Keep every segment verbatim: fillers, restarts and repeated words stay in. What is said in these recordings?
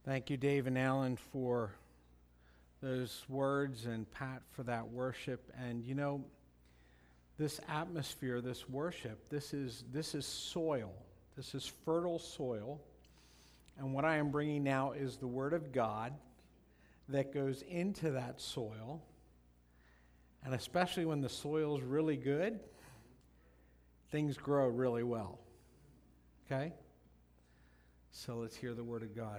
Thank you, Dave and Alan, for those words, and Pat for that worship. And you know, this atmosphere, this worship, this is this is soil. This is fertile soil. And what I am bringing now is the Word of God that goes into that soil. And especially when the soil is really good, things grow really well. Okay? So let's hear the Word of God.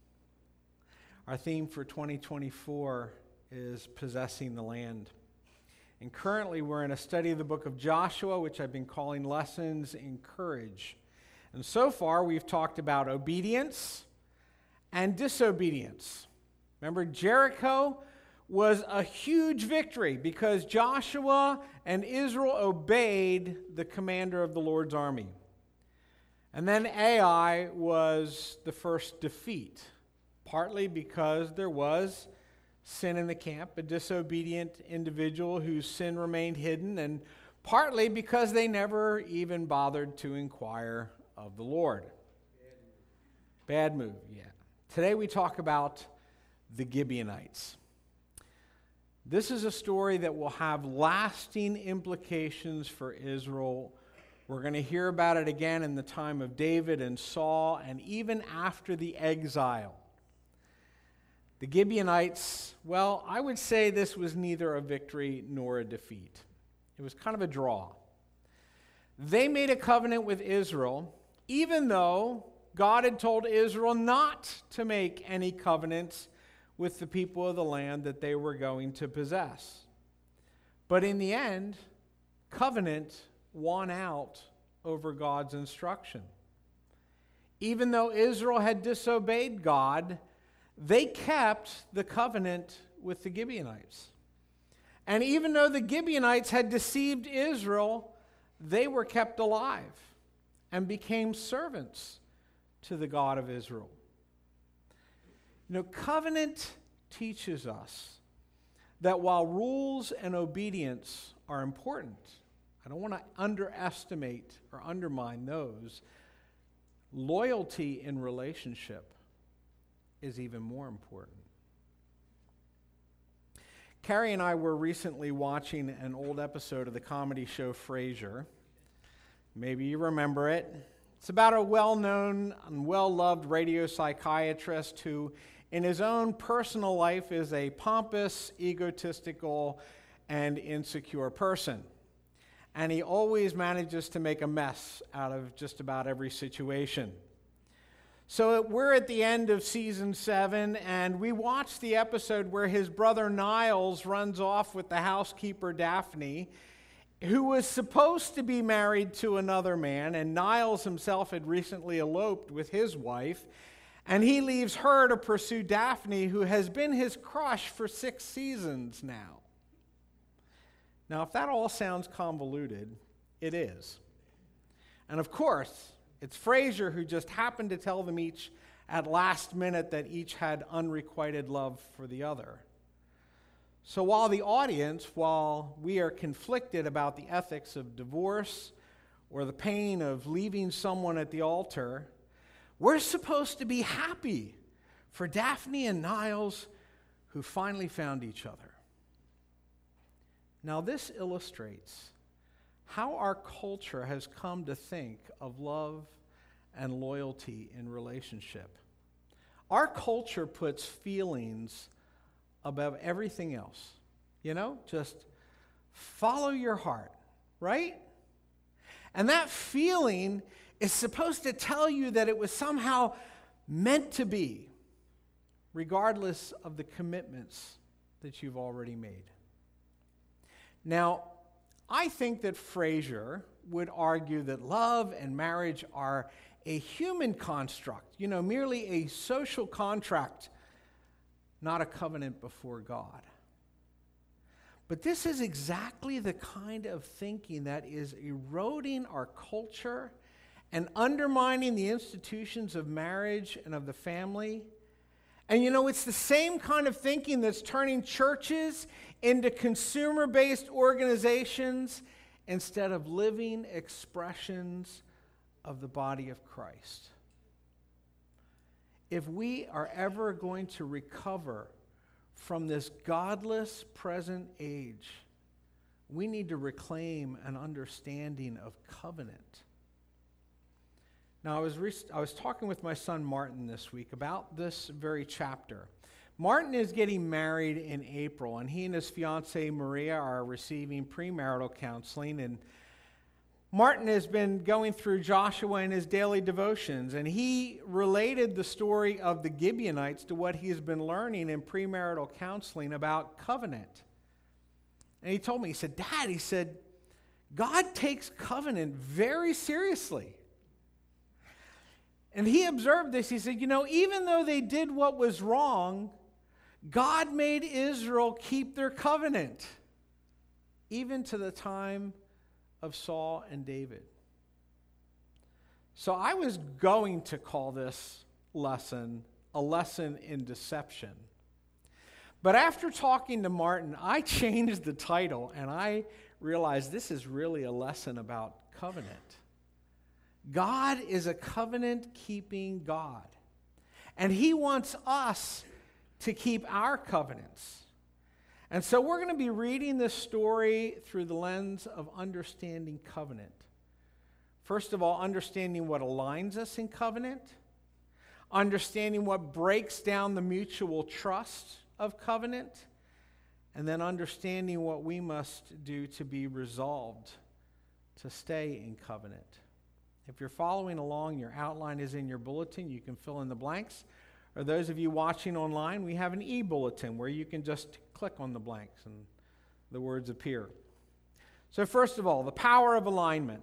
Our theme for twenty twenty-four is possessing the land. And currently we're in a study of the book of Joshua, which I've been calling Lessons in Courage. And so far we've talked about obedience and disobedience. Remember, Jericho was a huge victory because Joshua and Israel obeyed the commander of the Lord's army. And then Ai was the first defeat, partly because there was sin in the camp, a disobedient individual whose sin remained hidden, and partly because they never even bothered to inquire of the Lord. Bad move, yeah. Today we talk about the Gibeonites. This is a story that will have lasting implications for Israel. We're going to hear about it again in the time of David and Saul, and even after the exile. The Gibeonites, well, I would say this was neither a victory nor a defeat. It was kind of a draw. They made a covenant with Israel, even though God had told Israel not to make any covenants with the people of the land that they were going to possess. But in the end, covenant won out over God's instruction. Even though Israel had disobeyed God, they kept the covenant with the Gibeonites. And even though the Gibeonites had deceived Israel, they were kept alive and became servants to the God of Israel. You know, covenant teaches us that while rules and obedience are important, I don't want to underestimate or undermine those, loyalty in relationship is even more important. Carrie and I were recently watching an old episode of the comedy show Frasier. Maybe you remember it. It's about a well-known and well-loved radio psychiatrist who, in his own personal life, is a pompous, egotistical, and insecure person. And he always manages to make a mess out of just about every situation. So we're at the end of season seven, and we watched the episode where his brother Niles runs off with the housekeeper Daphne, who was supposed to be married to another man, and Niles himself had recently eloped with his wife, and he leaves her to pursue Daphne, who has been his crush for six seasons now. Now, if that all sounds convoluted, it is. And of course, it's Frasier who just happened to tell them each at last minute that each had unrequited love for the other. So while the audience, while we are conflicted about the ethics of divorce or the pain of leaving someone at the altar, we're supposed to be happy for Daphne and Niles who finally found each other. Now this illustrates how our culture has come to think of love and loyalty in relationship. Our culture puts feelings above everything else. You know, just follow your heart, right? And that feeling is supposed to tell you that it was somehow meant to be, regardless of the commitments that you've already made. Now, I think that Frasier would argue that love and marriage are a human construct, you know, merely a social contract, not a covenant before God. But this is exactly the kind of thinking that is eroding our culture and undermining the institutions of marriage and of the family. And you know, it's the same kind of thinking that's turning churches into consumer-based organizations instead of living expressions of the body of Christ. if we are ever going to recover from this godless present age, we need to reclaim an understanding of covenant. Now, I was re- I was talking with my son Martin this week about this very chapter. Martin is getting married in April, and he and his fiancée Maria are receiving premarital counseling. And Martin has been going through Joshua in his daily devotions, and he related the story of the Gibeonites to what he has been learning in premarital counseling about covenant. And he told me, he said, Dad, he said, God takes covenant very seriously. And he observed this. He said, you know, even though they did what was wrong, God made Israel keep their covenant, even to the time of Saul and David. So I was going to call this lesson a lesson in deception. But after talking to Martin, I changed the title, and I realized this is really a lesson about covenant. God is a covenant-keeping God, and he wants us to keep our covenants. And so we're going to be reading this story through the lens of understanding covenant. First of all, understanding what aligns us in covenant, understanding what breaks down the mutual trust of covenant, and then understanding what we must do to be resolved to stay in covenant. If you're following along, your outline is in your bulletin. You can fill in the blanks. Or those of you watching online, we have an e-bulletin where you can just click on the blanks and the words appear. So first of all, the power of alignment.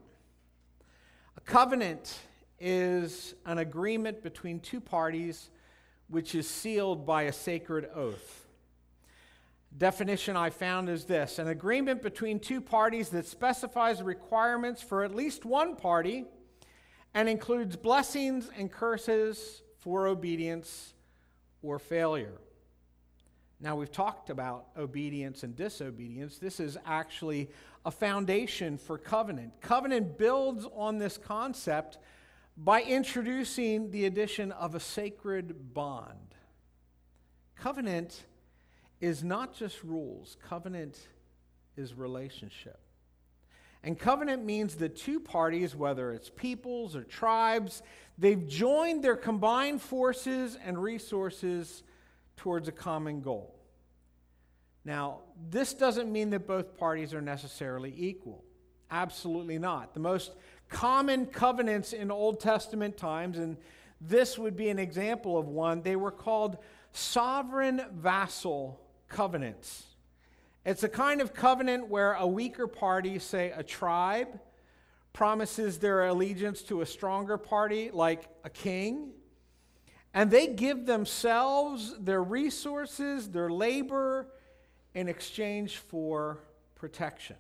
A covenant is an agreement between two parties which is sealed by a sacred oath. Definition I found is this: an agreement between two parties that specifies requirements for at least one party and includes blessings and curses for obedience or failure. Now, we've talked about obedience and disobedience. This is actually a foundation for covenant. Covenant builds on this concept by introducing the addition of a sacred bond. Covenant is not just rules. Covenant is relationship. And covenant means that two parties, whether it's peoples or tribes, they've joined their combined forces and resources towards a common goal. Now, this doesn't mean that both parties are necessarily equal. Absolutely not. The most common covenants in Old Testament times, and this would be an example of one, they were called sovereign vassal covenants. It's a kind of covenant where a weaker party, say a tribe, promises their allegiance to a stronger party, like a king, and they give themselves, their resources, their labor, in exchange for protection.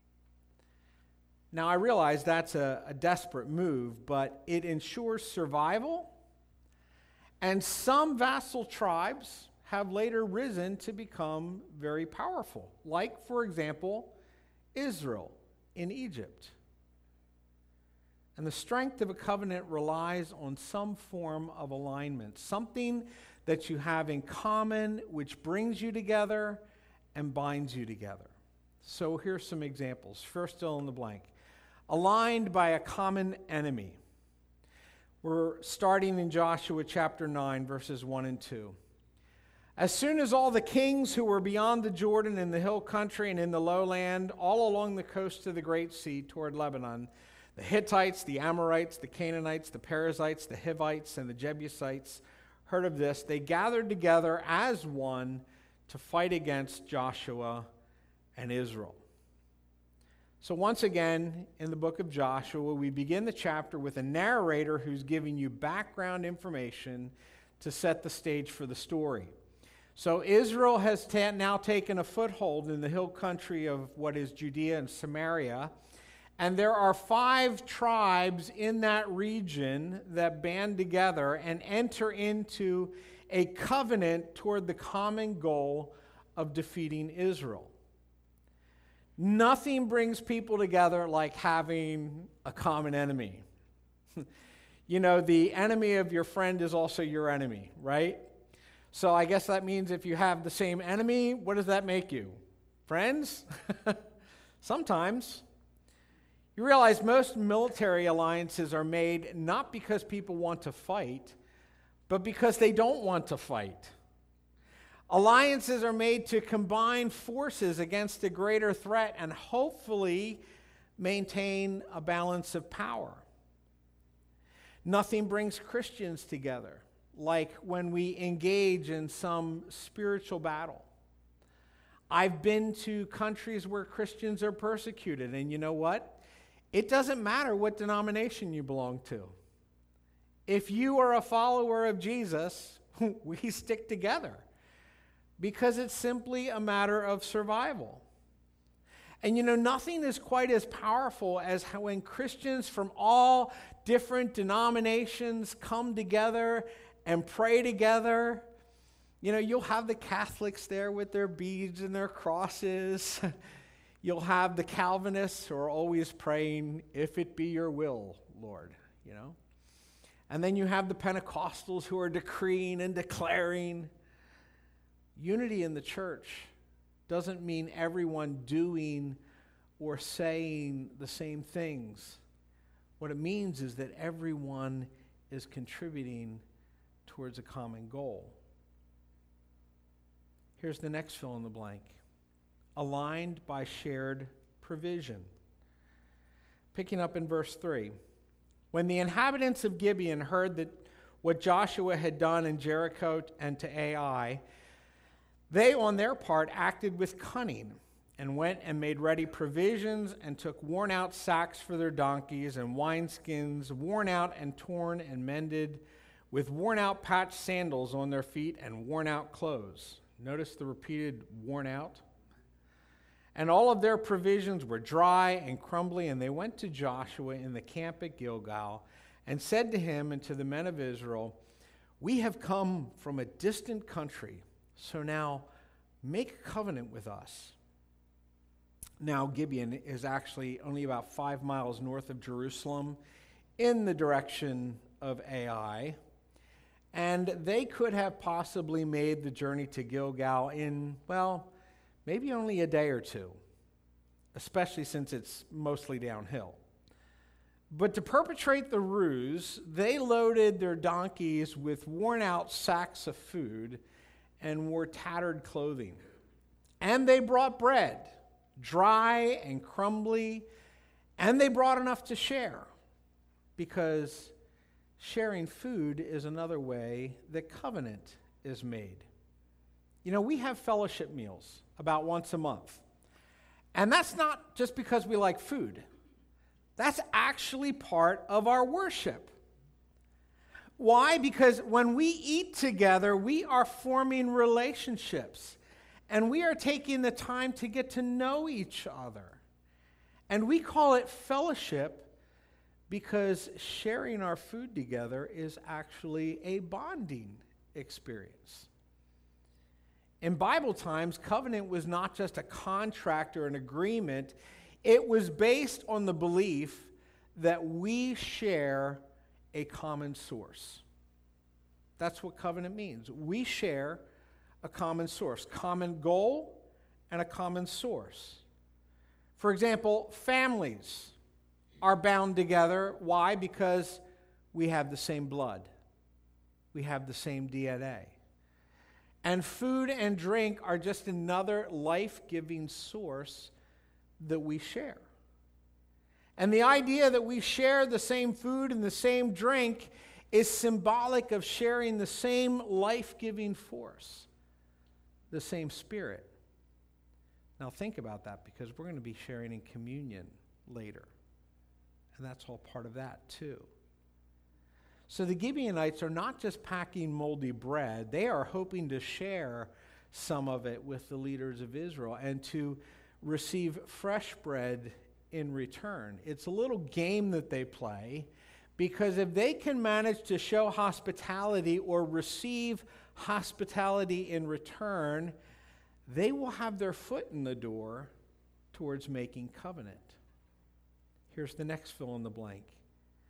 Now, I realize that's a, a desperate move, but it ensures survival, and some vassal tribes have later risen to become very powerful, like, for example, Israel in Egypt. And the strength of a covenant relies on some form of alignment, something that you have in common which brings you together and binds you together. So here's some examples. First, fill in the blank. Aligned by a common enemy. We're starting in Joshua chapter nine, verses one and two. As soon as all the kings who were beyond the Jordan in the hill country and in the lowland, all along the coast of the Great Sea toward Lebanon, the Hittites, the Amorites, the Canaanites, the Perizzites, the Hivites, and the Jebusites heard of this, they gathered together as one to fight against Joshua and Israel. So once again, in the book of Joshua, we begin the chapter with a narrator who's giving you background information to set the stage for the story. So Israel has ta- now taken a foothold in the hill country of what is Judea and Samaria, and there are five tribes in that region that band together and enter into a covenant toward the common goal of defeating Israel. Nothing brings people together like having a common enemy. you know, the enemy of your friend is also your enemy, right? So I guess that means if you have the same enemy, what does that make you? Friends? Sometimes. You realize most military alliances are made not because people want to fight, but because they don't want to fight. Alliances are made to combine forces against a greater threat and hopefully maintain a balance of power. Nothing brings Christians together like when we engage in some spiritual battle. I've been to countries where Christians are persecuted, and you know what? It doesn't matter what denomination you belong to. If you are a follower of Jesus, we stick together because it's simply a matter of survival. And you know, nothing is quite as powerful as how when Christians from all different denominations come together and pray together. You know, you'll have the Catholics there with their beads and their crosses. You'll have the Calvinists who are always praying, if it be your will, Lord, you know. And then you have the Pentecostals who are decreeing and declaring. Unity in the church doesn't mean everyone doing or saying the same things. What it means is that everyone is contributing towards a common goal. Here's the next fill in the blank. Aligned by shared provision. Picking up in verse three. When the inhabitants of Gibeon heard that what Joshua had done in Jericho and to Ai, they on their part acted with cunning and went and made ready provisions and took worn out sacks for their donkeys and wineskins, worn out and torn and mended, with worn out patched sandals on their feet and worn out clothes. Notice the repeated worn out. And all of their provisions were dry and crumbly, and they went to Joshua in the camp at Gilgal and said to him and to the men of Israel, "We have come from a distant country, so now make a covenant with us." Now Gibeon is actually only about five miles north of Jerusalem in the direction of Ai. And they could have possibly made the journey to Gilgal in, well, maybe only a day or two, especially since it's mostly downhill. But to perpetrate the ruse, they loaded their donkeys with worn-out sacks of food and wore tattered clothing. And they brought bread, dry and crumbly, and they brought enough to share, because sharing food is another way that covenant is made. You know, we have fellowship meals about once a month. And that's not just because we like food. That's actually part of our worship. Why? Because when we eat together, we are forming relationships. And we are taking the time to get to know each other. And we call it fellowship because sharing our food together is actually a bonding experience. In Bible times, covenant was not just a contract or an agreement. It was based on the belief that we share a common source. That's what covenant means. We share a common source, common goal, and a common source. For example, families are bound together. Why? Because we have the same blood. We have the same D N A. And food and drink are just another life-giving source that we share. And the idea that we share the same food and the same drink is symbolic of sharing the same life-giving force, the same Spirit. Now think about that, because we're going to be sharing in communion later. And that's all part of that too. So the Gibeonites are not just packing moldy bread. They are hoping to share some of it with the leaders of Israel and to receive fresh bread in return. It's a little game that they play, because if they can manage to show hospitality or receive hospitality in return, they will have their foot in the door towards making covenant. Here's the next fill in the blank.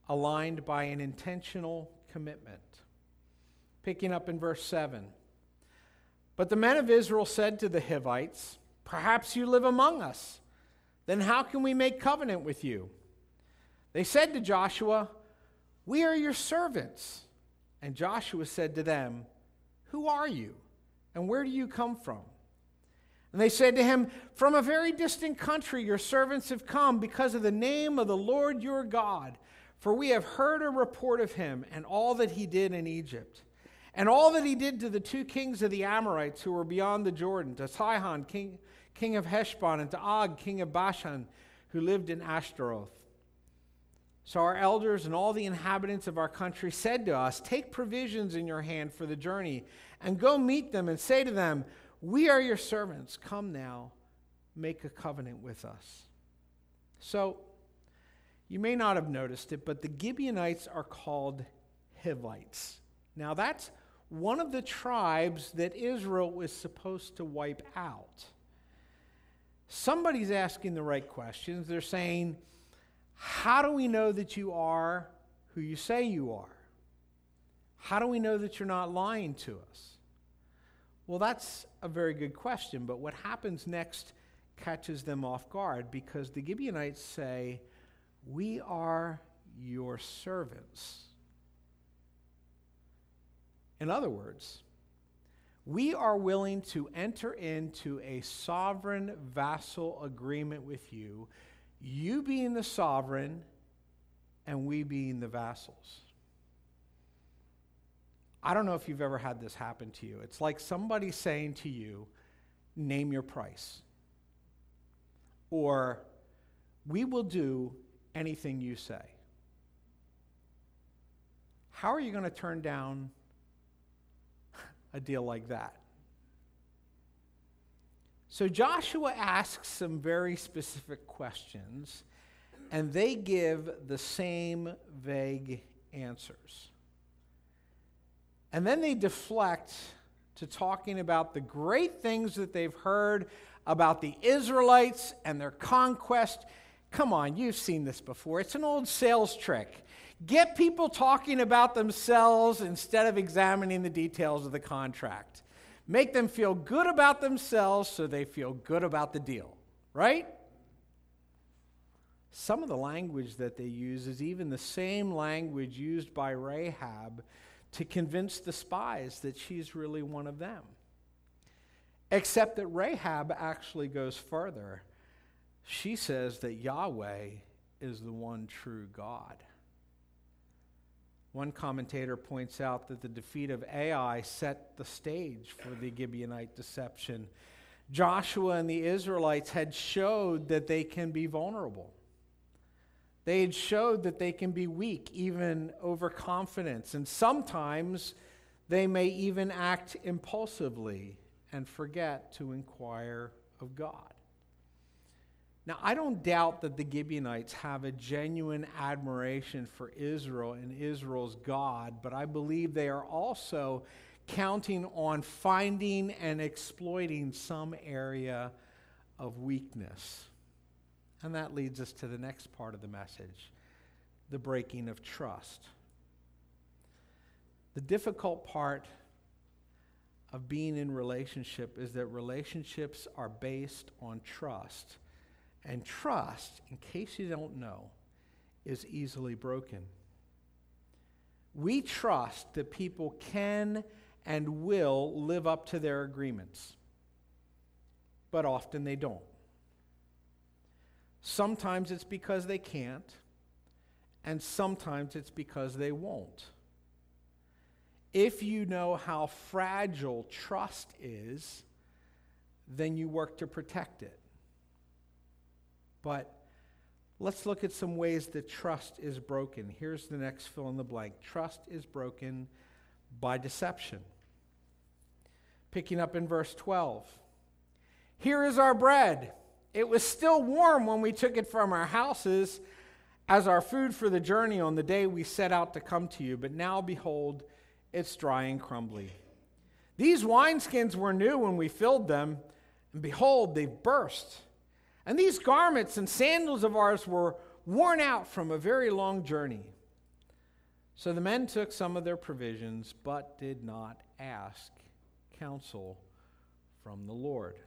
aligned by an intentional commitment. Picking up in verse seven. But the men of Israel said to the Hivites, "Perhaps you live among us. Then how can we make covenant with you?" They said to Joshua, "We are your servants." And Joshua said to them, "Who are you, and where do you come from?" And they said to him, "From a very distant country your servants have come because of the name of the Lord your God. For we have heard a report of him and all that he did in Egypt, and all that he did to the two kings of the Amorites who were beyond the Jordan, to Sihon, king, king of Heshbon, and to Og, king of Bashan, who lived in Ashtaroth." So our elders and all the inhabitants of our country said to us, "Take provisions in your hand for the journey, and go meet them and say to them, 'We are your servants. Come now, make a covenant with us.'" So, you may not have noticed it, but the Gibeonites are called Hivites. Now, that's one of the tribes that Israel was supposed to wipe out. Somebody's asking the right questions. They're saying, how do we know that you are who you say you are? How do we know that you're not lying to us? Well, that's a very good question, but what happens next catches them off guard, because the Gibeonites say, "We are your servants." In other words, we are willing to enter into a sovereign vassal agreement with you, you being the sovereign and we being the vassals. I don't know if you've ever had this happen to you. It's like somebody saying to you, "Name your price," or "We will do anything you say." How are you going to turn down a deal like that? So Joshua asks some very specific questions, and they give the same vague answers. And then they deflect to talking about the great things that they've heard about the Israelites and their conquest. Come on, you've seen this before. It's an old sales trick. Get people talking about themselves instead of examining the details of the contract. Make them feel good about themselves so they feel good about the deal, right? Some of the language that they use is even the same language used by Rahab to convince the spies that she's really one of them. Except that Rahab actually goes further. She says that Yahweh is the one true God. One commentator points out that the defeat of Ai set the stage for the Gibeonite deception. Joshua and the Israelites had showed that they can be vulnerable. They had showed that they can be weak, even overconfident, and sometimes they may even act impulsively and forget to inquire of God. Now, I don't doubt that the Gibeonites have a genuine admiration for Israel and Israel's God, but I believe they are also counting on finding and exploiting some area of weakness. And that leads us to the next part of the message, the breaking of trust. The difficult part of being in relationship is that relationships are based on trust. And trust, in case you don't know, is easily broken. We trust that people can and will live up to their agreements, but often they don't. Sometimes it's because they can't, and sometimes it's because they won't. If you know how fragile trust is, then you work to protect it. But let's look at some ways that trust is broken. Here's the next fill in the blank. Trust is broken by deception. Picking up in verse twelve. "Here is our bread. It was still warm when we took it from our houses as our food for the journey on the day we set out to come to you. But now, behold, it's dry and crumbly. These wineskins were new when we filled them, and behold, they've burst. And these garments and sandals of ours were worn out from a very long journey. So the men took some of their provisions, but did not ask counsel from the Lord.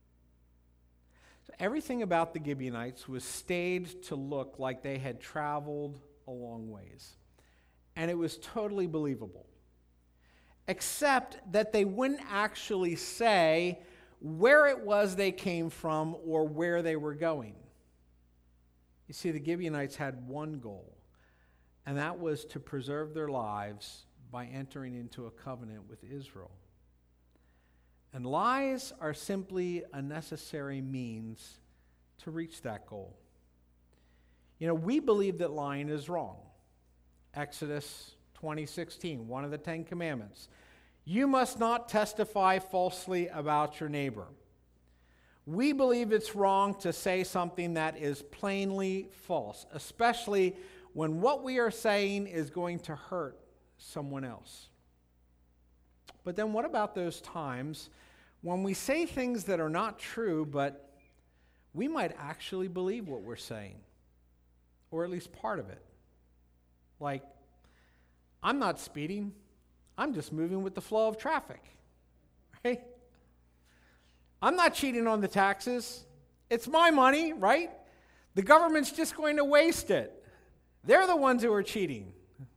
So everything about the Gibeonites was staged to look like they had traveled a long ways. And it was totally believable. Except that they wouldn't actually say where it was they came from or where they were going. You see, the Gibeonites had one goal, and that was to preserve their lives by entering into a covenant with Israel. And lies are simply a necessary means to reach that goal. You know, we believe that lying is wrong. Exodus twenty sixteen, one of the Ten Commandments. You must not testify falsely about your neighbor. We believe it's wrong to say something that is plainly false, especially when what we are saying is going to hurt someone else. But then what about those times when we say things that are not true, but we might actually believe what we're saying, or at least part of it? Like, I'm not speeding. I'm just moving with the flow of traffic, right? I'm not cheating on the taxes. It's my money, right? The government's just going to waste it. They're the ones who are cheating.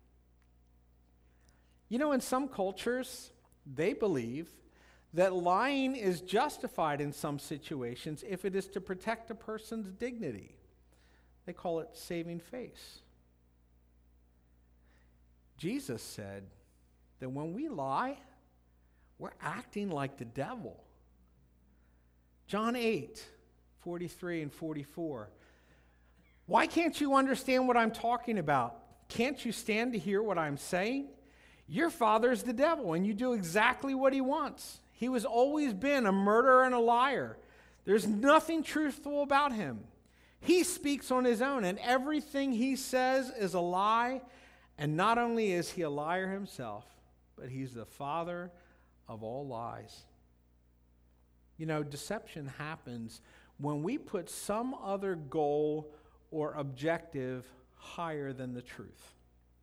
You know, in some cultures, they believe that lying is justified in some situations if it is to protect a person's dignity. They call it saving face. Jesus said that when we lie, we're acting like the devil. John eight, forty-three and forty-four. Why can't you understand what I'm talking about? Can't you stand to hear what I'm saying? Your father's the devil, and you do exactly what he wants. He has always been a murderer and a liar. There's nothing truthful about him. He speaks on his own, and everything he says is a lie. And not only is he a liar himself, but he's the father of all lies. You know, deception happens when we put some other goal or objective higher than the truth.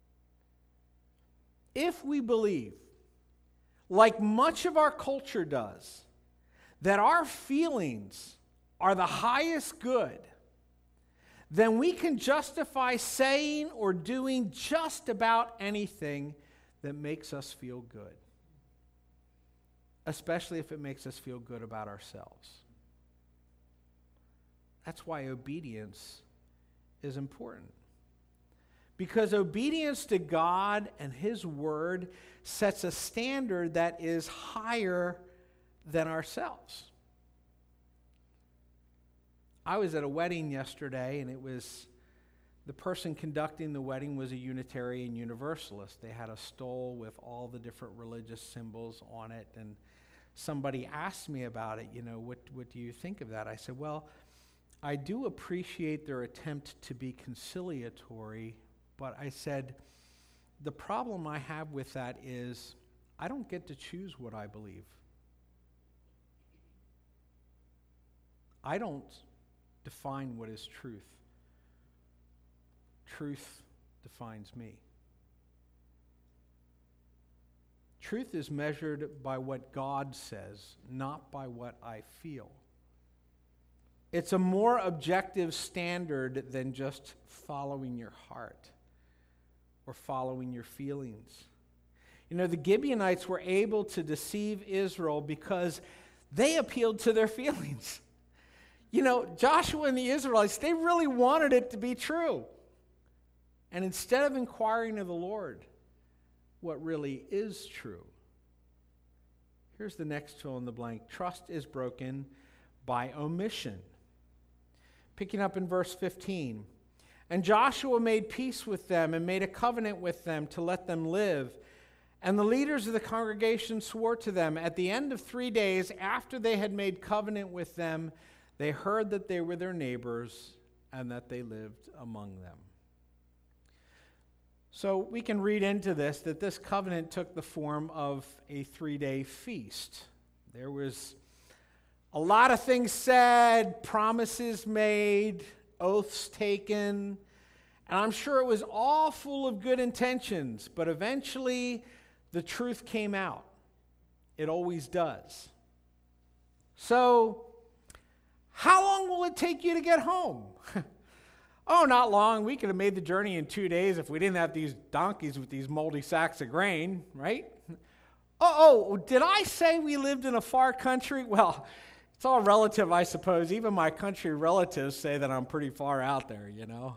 If we believe, like much of our culture does, that our feelings are the highest good, then we can justify saying or doing just about anything that makes us feel good, especially if it makes us feel good about ourselves. That's why obedience is important. Because obedience to God and His Word sets a standard that is higher than ourselves. I was at a wedding yesterday, and it was, the person conducting the wedding was a Unitarian Universalist. They had a stole with all the different religious symbols on it, and somebody asked me about it, you know, what, what do you think of that? I said, well, I do appreciate their attempt to be conciliatory, but I said, the problem I have with that is I don't get to choose what I believe. I don't define what is truth. Truth defines me. Truth is measured by what God says, not by what I feel. It's a more objective standard than just following your heart or following your feelings. You know, the Gibeonites were able to deceive Israel because they appealed to their feelings. You know, Joshua and the Israelites, they really wanted it to be true. And instead of inquiring of the Lord what really is true, here's the next fill in the blank. Trust is broken by omission. Picking up in verse fifteen. And Joshua made peace with them and made a covenant with them to let them live. And the leaders of the congregation swore to them at the end of three days after they had made covenant with them, they heard that they were their neighbors and that they lived among them. So we can read into this that this covenant took the form of a three-day feast. There was a lot of things said, promises made, oaths taken, And I'm sure it was all full of good intentions, but eventually the truth came out. It always does. So, how long will it take you to get home? Oh, not long. We could have made the journey in two days if we didn't have these donkeys with these moldy sacks of grain, right? Oh, oh, did I say we lived in a far country? Well, it's all relative, I suppose. Even my country relatives say that I'm pretty far out there, you know.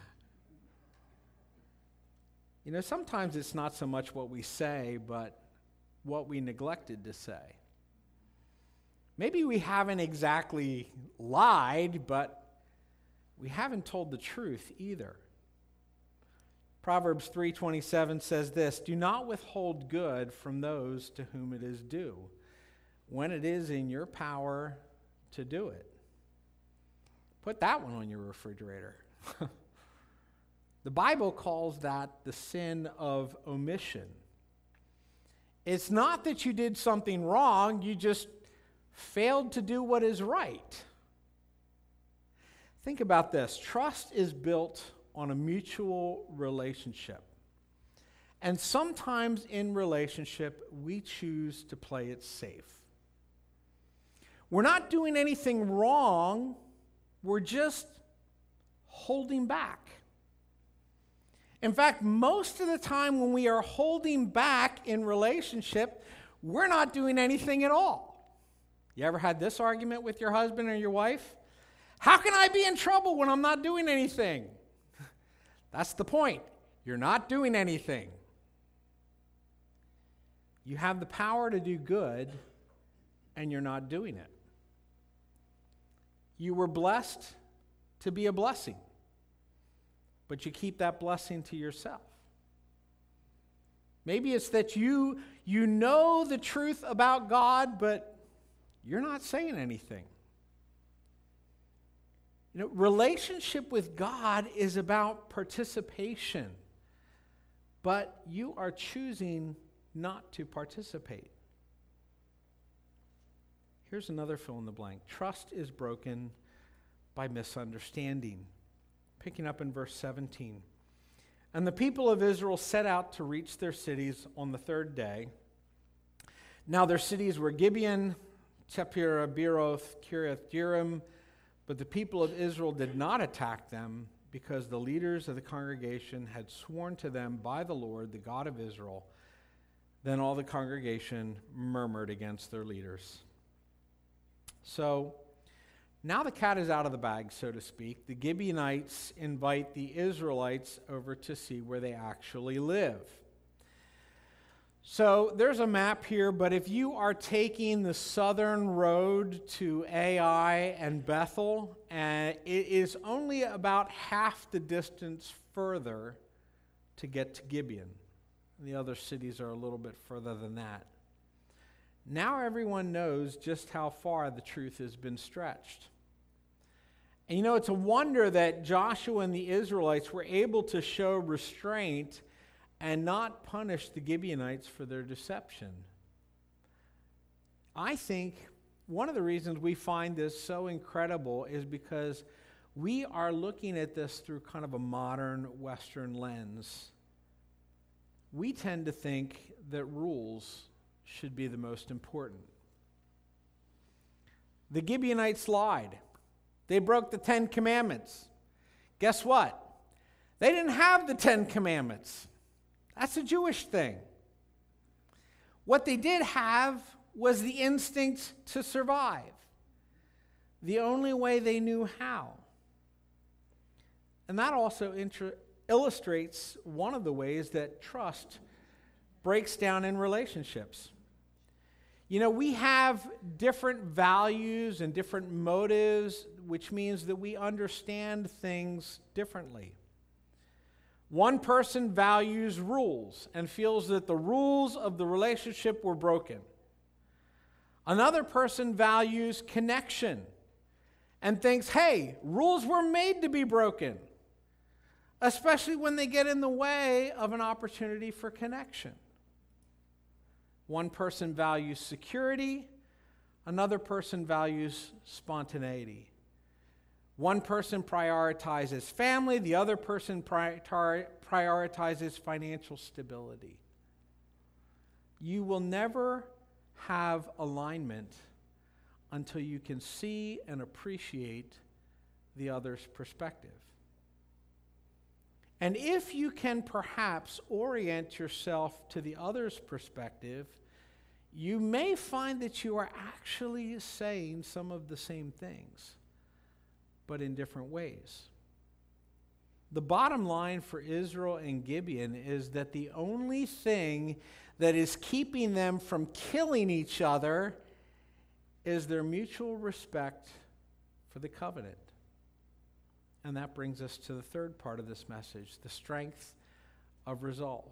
You know, sometimes it's not so much what we say, but what we neglected to say. Maybe we haven't exactly lied, but we haven't told the truth either. Proverbs three twenty-seven says this, "Do not withhold good from those to whom it is due, when it is in your power to do it." Put that one on your refrigerator. The Bible calls that the sin of omission. It's not that you did something wrong, you just failed to do what is right. Think about this. Trust is built on a mutual relationship. And sometimes in relationship, we choose to play it safe. We're not doing anything wrong, we're just holding back. In fact, most of the time when we are holding back in relationship, we're not doing anything at all. You ever had this argument with your husband or your wife? How can I be in trouble when I'm not doing anything? That's the point. You're not doing anything. You have the power to do good, and you're not doing it. You were blessed to be a blessing, but you keep that blessing to yourself. Maybe it's that you, you know the truth about God, but you're not saying anything. You know, relationship with God is about participation, but you are choosing not to participate. Here's another fill in the blank. Trust is broken by misunderstanding. Picking up in verse seventeen. "And the people of Israel set out to reach their cities on the third day. Now their cities were Gibeon, Chephirah, Beeroth, Kiriath Jearim, but the people of Israel did not attack them because the leaders of the congregation had sworn to them by the Lord, the God of Israel. Then all the congregation murmured against their leaders." So, now the cat is out of the bag, so to speak. The Gibeonites invite the Israelites over to see where they actually live. So there's a map here, but if you are taking the southern road to Ai and Bethel, uh, it is only about half the distance further to get to Gibeon. The other cities are a little bit further than that. Now everyone knows just how far the truth has been stretched. And you know, it's a wonder that Joshua and the Israelites were able to show restraint and not punish the Gibeonites for their deception. I think one of the reasons we find this so incredible is because we are looking at this through kind of a modern Western lens. We tend to think that rules should be the most important. The Gibeonites lied. They broke the Ten Commandments. Guess what? They didn't have the Ten Commandments. That's a Jewish thing. What they did have was the instinct to survive. The only way they knew how. And that also inter- illustrates one of the ways that trust breaks down in relationships. You know, we have different values and different motives, which means that we understand things differently. One person values rules and feels that the rules of the relationship were broken. Another person values connection and thinks, hey, rules were made to be broken, especially when they get in the way of an opportunity for connection. One person values security, another person values spontaneity. One person prioritizes family, the other person prior- prioritizes financial stability. You will never have alignment until you can see and appreciate the other's perspective. And if you can perhaps orient yourself to the other's perspective, you may find that you are actually saying some of the same things, but in different ways. The bottom line for Israel and Gibeon is that the only thing that is keeping them from killing each other is their mutual respect for the covenant. And that brings us to the third part of this message, the strength of resolve.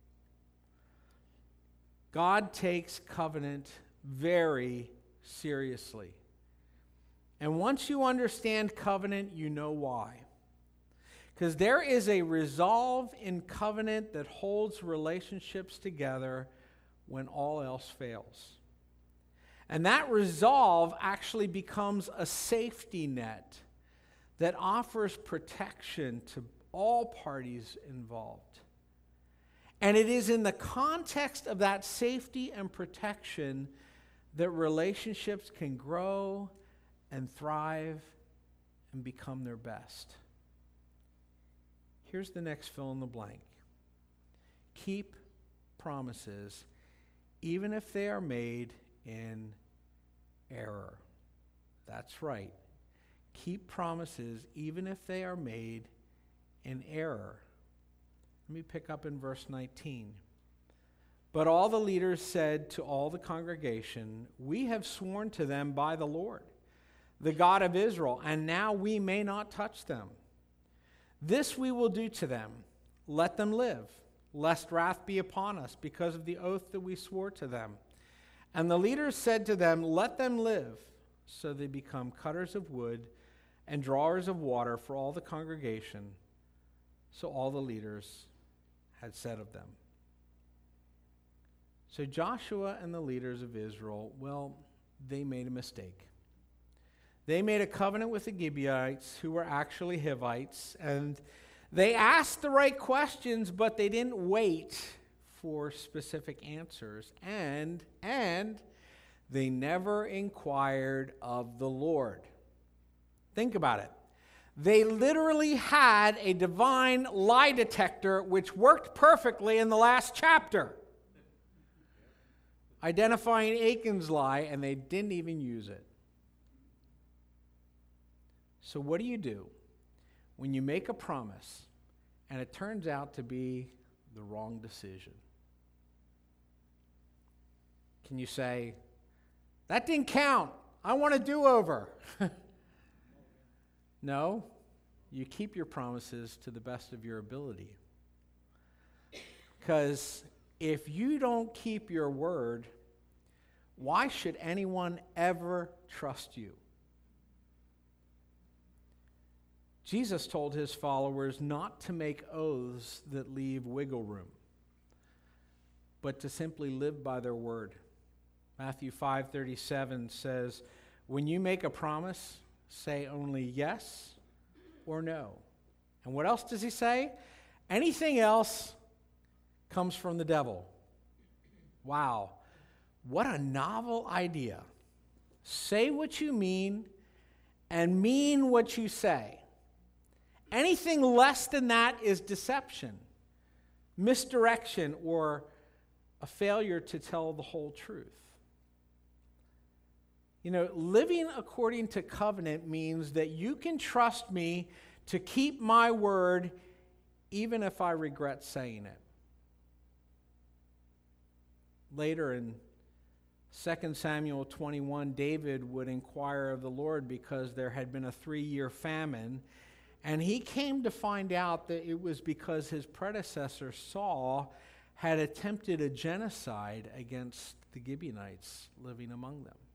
God takes covenant very seriously. And once you understand covenant, you know why. Because there is a resolve in covenant that holds relationships together when all else fails. And that resolve actually becomes a safety net that offers protection to all parties involved. And it is in the context of that safety and protection that relationships can grow and thrive and become their best. Here's the next fill in the blank. Keep promises even if they are made in error. That's right. Keep promises even if they are made in error. Let me pick up in verse nineteen. But all the leaders said to all the congregation, "We have sworn to them by the Lord, the God of Israel, and now we may not touch them. This we will do to them. Let them live, lest wrath be upon us because of the oath that we swore to them." And the leaders said to them, "Let them live." So they become cutters of wood and drawers of water for all the congregation. So all the leaders had said of them. So Joshua and the leaders of Israel, well, they made a mistake. They made a covenant with the Gibeonites, who were actually Hivites, and they asked the right questions, but they didn't wait for specific answers, and, and they never inquired of the Lord. Think about it. They literally had a divine lie detector which worked perfectly in the last chapter, identifying Achan's lie, and they didn't even use it. So what do you do when you make a promise and it turns out to be the wrong decision? Can you say, "That didn't count. I want a do-over"? No, you keep your promises to the best of your ability. Because if you don't keep your word, why should anyone ever trust you? Jesus told his followers not to make oaths that leave wiggle room, but to simply live by their word. Matthew five thirty-seven says, "When you make a promise, say only yes or no." And what else does he say? Anything else comes from the devil. Wow, what a novel idea. Say what you mean and mean what you say. Anything less than that is deception, misdirection, or a failure to tell the whole truth. You know, living according to covenant means that you can trust me to keep my word even if I regret saying it. Later in Second Samuel twenty-one, David would inquire of the Lord because there had been a three-year famine, and he came to find out that it was because his predecessor Saul had attempted a genocide against the Gibeonites living among them.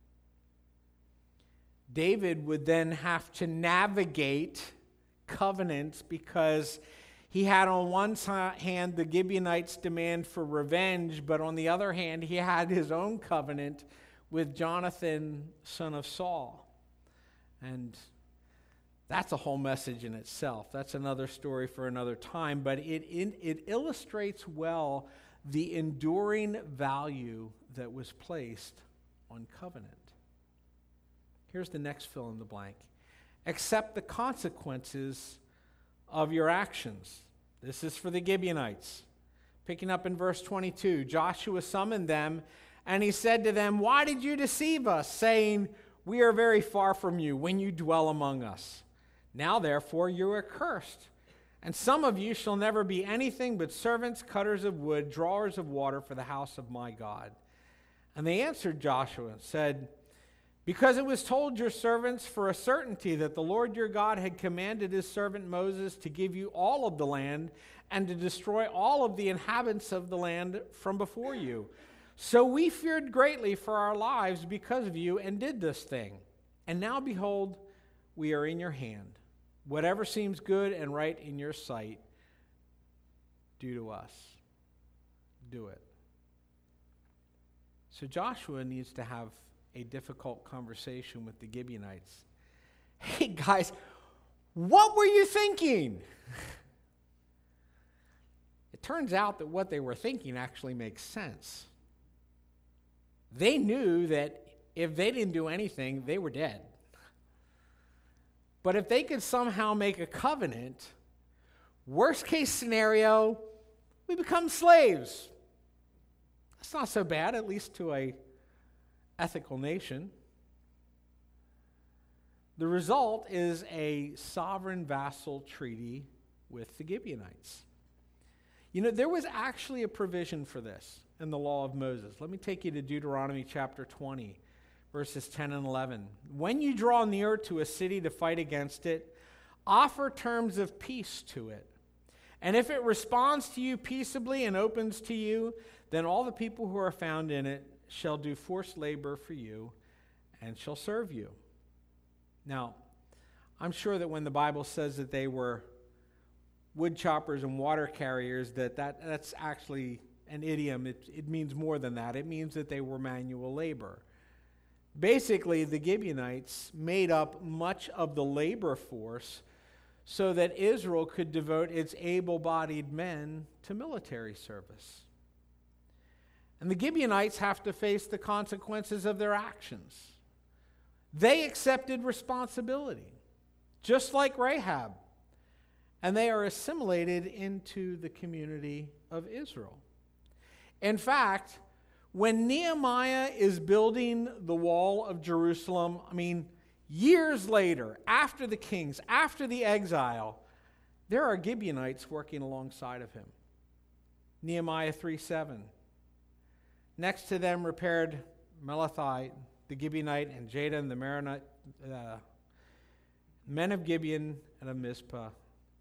David would then have to navigate covenants because he had on one hand the Gibeonites' demand for revenge, but on the other hand he had his own covenant with Jonathan, son of Saul. And That's a whole message in itself. That's another story for another time, but it, it, it illustrates well the enduring value that was placed on covenant. Here's the next fill in the blank. Accept the consequences of your actions. This is for the Gibeonites. Picking up in verse twenty-two, Joshua summoned them, and he said to them, "Why did you deceive us, saying, 'We are very far from you,' when you dwell among us? Now, therefore, you are cursed, and some of you shall never be anything but servants, cutters of wood, drawers of water for the house of my God." And they answered Joshua and said, "Because it was told your servants for a certainty that the Lord your God had commanded his servant Moses to give you all of the land and to destroy all of the inhabitants of the land from before you. So we feared greatly for our lives because of you and did this thing. And now behold, we are in your hand. Whatever seems good and right in your sight, do to us." Do it. So Joshua needs to have a difficult conversation with the Gibeonites. Hey guys, what were you thinking? It turns out that what they were thinking actually makes sense. They knew that if they didn't do anything, they were dead. But if they could somehow make a covenant, worst case scenario, we become slaves. That's not so bad, at least to a ethical nation. The result is a sovereign vassal treaty with the Gibeonites. You know, there was actually a provision for this in the law of Moses. Let me take you to Deuteronomy chapter twenty, verses ten and eleven. "When you draw near to a city to fight against it, offer terms of peace to it. And if it responds to you peaceably and opens to you, then all the people who are found in it shall do forced labor for you and shall serve you." Now, I'm sure that when the Bible says that they were wood choppers and water carriers, that, that that's actually an idiom. It, it means more than that. It means that they were manual labor. Basically, the Gibeonites made up much of the labor force so that Israel could devote its able-bodied men to military service. And the Gibeonites have to face the consequences of their actions. They accepted responsibility, just like Rahab, and they are assimilated into the community of Israel. In fact, when Nehemiah is building the wall of Jerusalem, I mean, years later, after the kings, after the exile, there are Gibeonites working alongside of him. Nehemiah three seven. "Next to them repaired Melathite, the Gibeonite, and Jadon, the Maronite, uh, men of Gibeon and of Mizpah."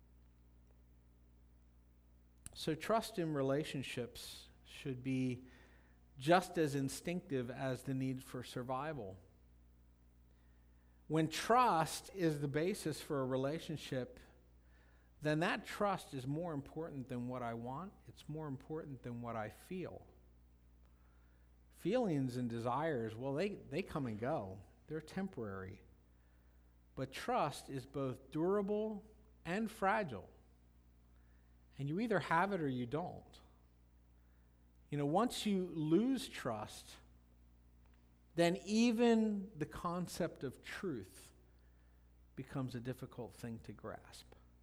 So trust in relationships should be just as instinctive as the need for survival. When trust is the basis for a relationship, then that trust is more important than what I want. It's more important than what I feel. Feelings and desires, well, they, they come and go. They're temporary. But trust is both durable and fragile. And you either have it or you don't. You know, once you lose trust, then even the concept of truth becomes a difficult thing to grasp.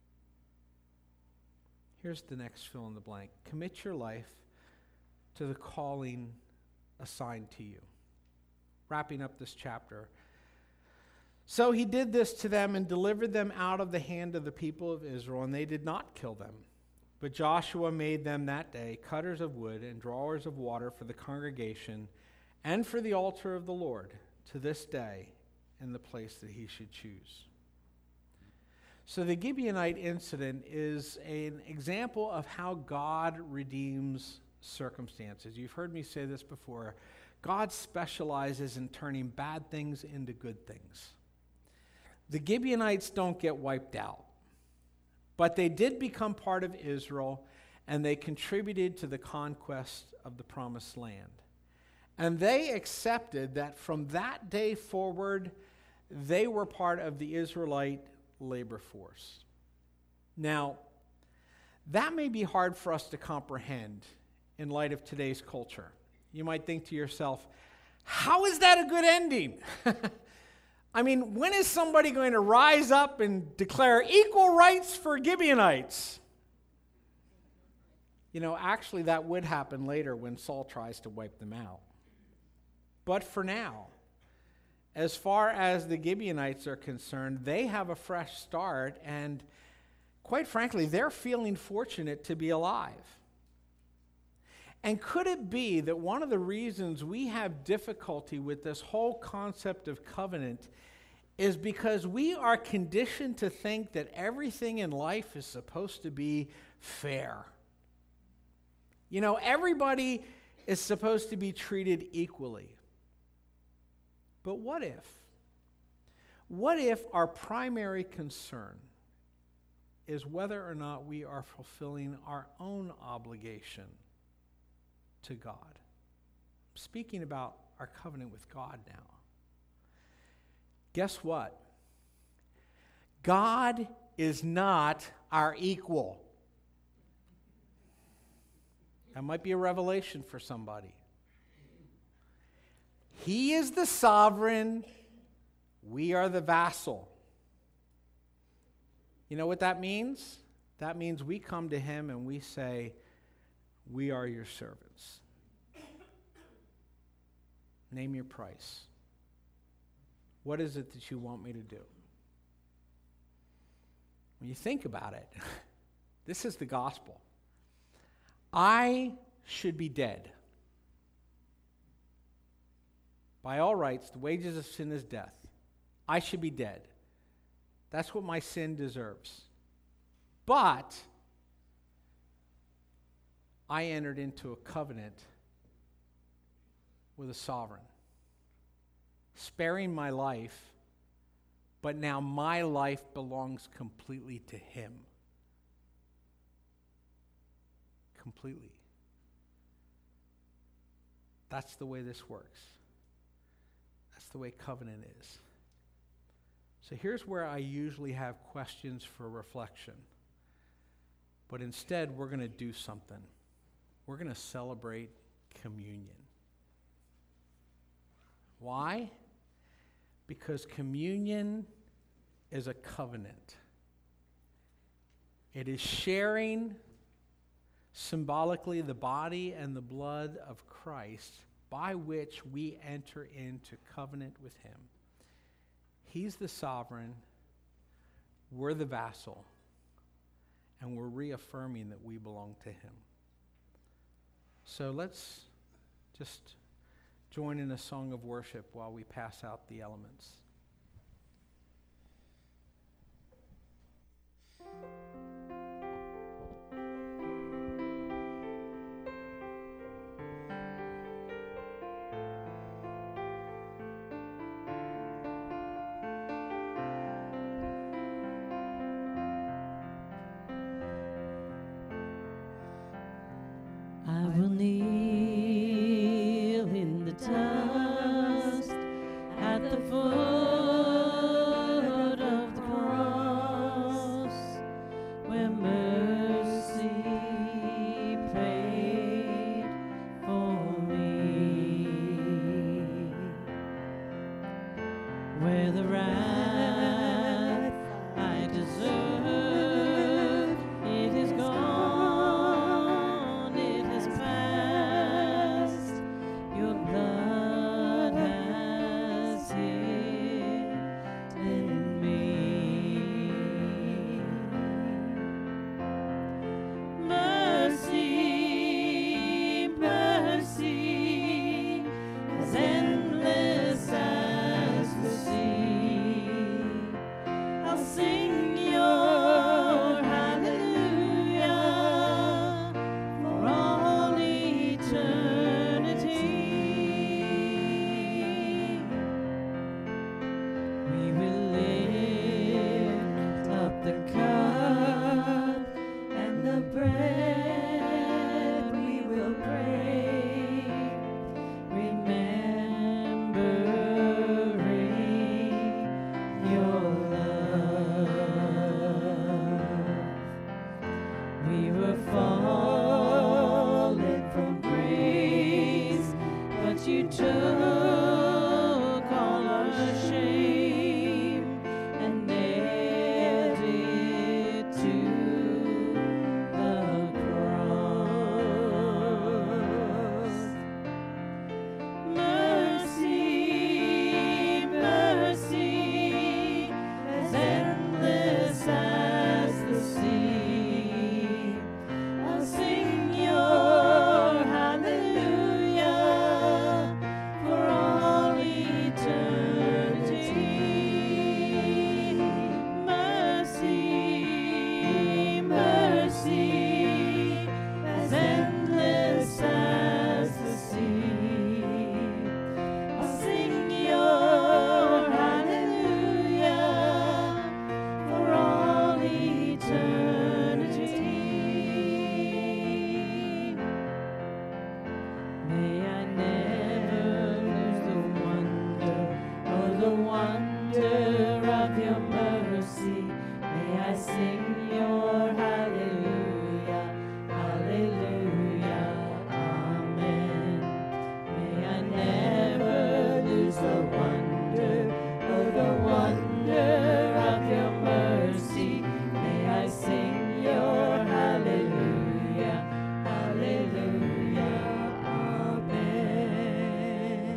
Here's the next fill in the blank. Commit your life to the calling assigned to you. Wrapping up this chapter. "So he did this to them and delivered them out of the hand of the people of Israel, and they did not kill them. But Joshua made them that day cutters of wood and drawers of water for the congregation and for the altar of the Lord to this day in the place that he should choose." So the Gibeonite incident is an example of how God redeems circumstances. You've heard me say this before. God specializes in turning bad things into good things. The Gibeonites don't get wiped out. But they did become part of Israel, and they contributed to the conquest of the promised land. And they accepted that from that day forward, they were part of the Israelite labor force. Now, that may be hard for us to comprehend in light of today's culture. You might think to yourself, how is that a good ending? I mean, when is somebody going to rise up and declare equal rights for Gibeonites? You know, actually that would happen later when Saul tries to wipe them out. But for now, as far as the Gibeonites are concerned, they have a fresh start, and quite frankly, they're feeling fortunate to be alive. And could it be that one of the reasons we have difficulty with this whole concept of covenant is because we are conditioned to think that everything in life is supposed to be fair? You know, everybody is supposed to be treated equally. But what if? What if our primary concern is whether or not we are fulfilling our own obligation to God? I'm speaking about our covenant with God now. Guess what? God is not our equal. That might be a revelation for somebody. He is the sovereign. We are the vassal. You know what that means? That means we come to him and we say, we are your servants. Name your price. What is it that you want me to do? When you think about it, this is the gospel. I should be dead. By all rights, the wages of sin is death. I should be dead. That's what my sin deserves. But I entered into a covenant with a sovereign, sparing my life, but now my life belongs completely to him. Completely. That's the way this works. That's the way covenant is. So here's where I usually have questions for reflection. But instead, we're going to do something. We're going to celebrate communion. Why? Because communion is a covenant. It is sharing symbolically the body and the blood of Christ by which we enter into covenant with him. He's the sovereign, we're the vassal, and we're reaffirming that we belong to him. So let's just join in a song of worship while we pass out the elements. I will kneel in the dust at the foot of the cross, where mercy paid for me, where the wrath I deserve, it is gone. Endless as the sea. the wonder of your mercy. May I sing your hallelujah, hallelujah, amen. May I never lose the wonder, oh the wonder of your mercy. May I sing your hallelujah, hallelujah, amen.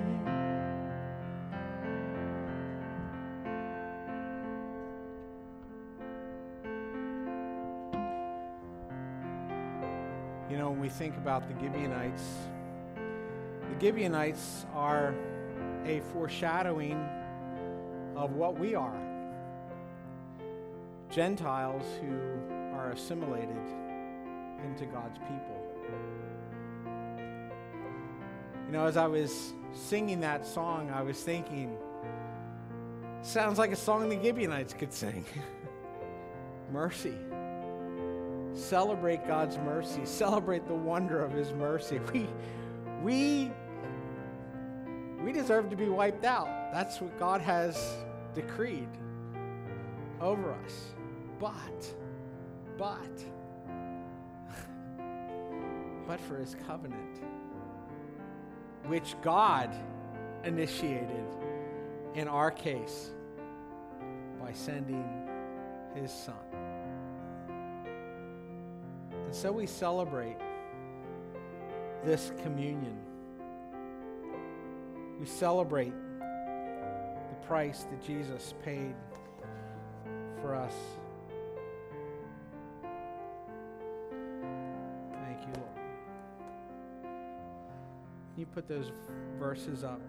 You know, when we think about the Gibeonites, the Gibeonites are a foreshadowing of what we are. Gentiles who are assimilated into God's people. You know, as I was singing that song, I was thinking, sounds like a song the Gibeonites could sing. Mercy. Celebrate God's mercy. Celebrate the wonder of his mercy. We, we, we deserve to be wiped out. That's what God has decreed over us. But, but, but for his covenant, which God initiated in our case by sending his son. And so we celebrate this communion. We celebrate the price that Jesus paid for us. Thank you, Lord. Can you put those verses up?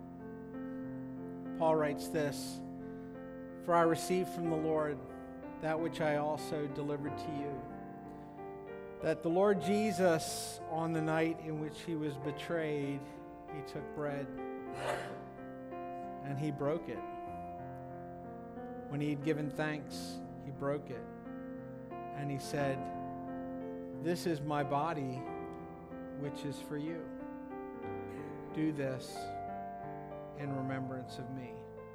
Paul writes this, "For I received from the Lord that which I also delivered to you, that the Lord Jesus, on the night in which he was betrayed, he took bread, and he broke it. When he had given thanks, he broke it, and he said, 'This is my body, which is for you. Do this in remembrance of me.'"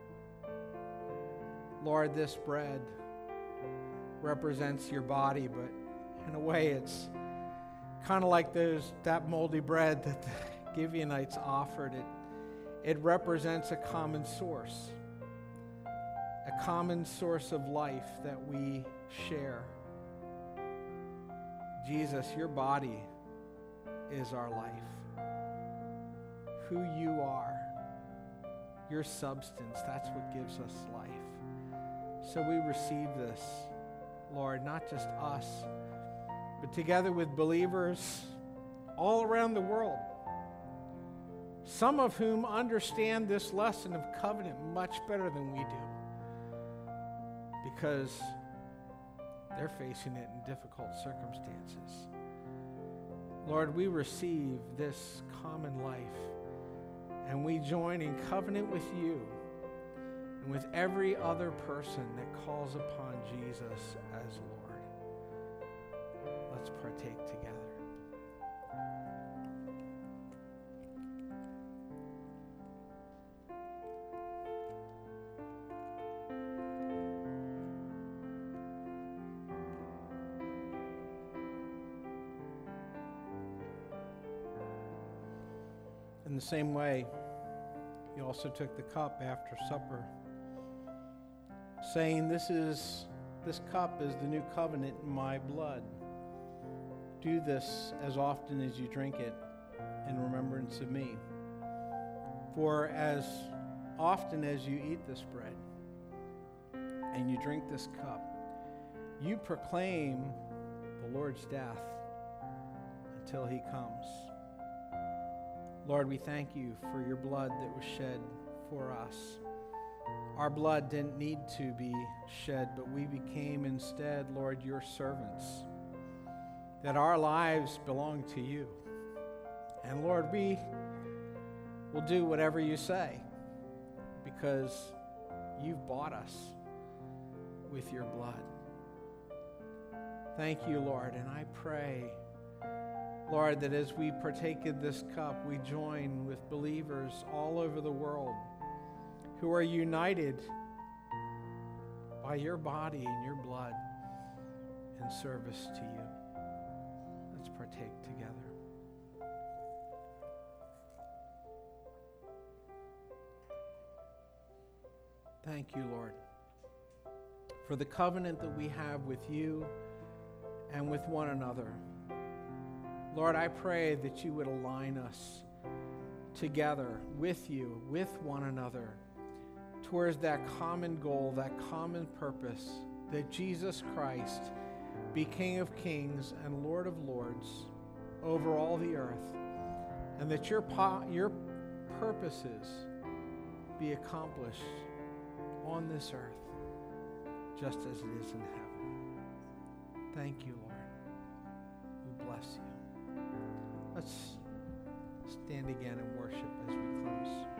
Lord, this bread represents your body, but in a way it's kind of like those that moldy bread that the Gibeonites offered. It, it represents a common source, a common source of life that we share. Jesus, your body is our life. Who you are, your substance, that's what gives us life. So we receive this, Lord, not just us, but together with believers all around the world, some of whom understand this lesson of covenant much better than we do, because they're facing it in difficult circumstances. Lord, we receive this common life, and we join in covenant with you and with every other person that calls upon Jesus as Lord. Let's partake together. In the same way, he also took the cup after supper, saying, This is this cup is the new covenant in my blood. Do this as often as you drink it in remembrance of me. For as often as you eat this bread and you drink this cup, you proclaim the Lord's death until he comes. Lord, we thank you for your blood that was shed for us. Our blood didn't need to be shed, but we became instead, Lord, your servants. That our lives belong to you. And Lord, we will do whatever you say, because you've bought us with your blood. Thank you, Lord, and I pray, Lord, that as we partake of this cup, we join with believers all over the world who are united by your body and your blood in service to you. Let's partake together. Thank you, Lord, for the covenant that we have with you and with one another. Lord, I pray that you would align us together with you, with one another, towards that common goal, that common purpose, that Jesus Christ be King of kings and Lord of lords over all the earth, and that your, po- your purposes be accomplished on this earth, just as it is in heaven. Thank you, Lord. We bless you. Let's stand again and worship as we close.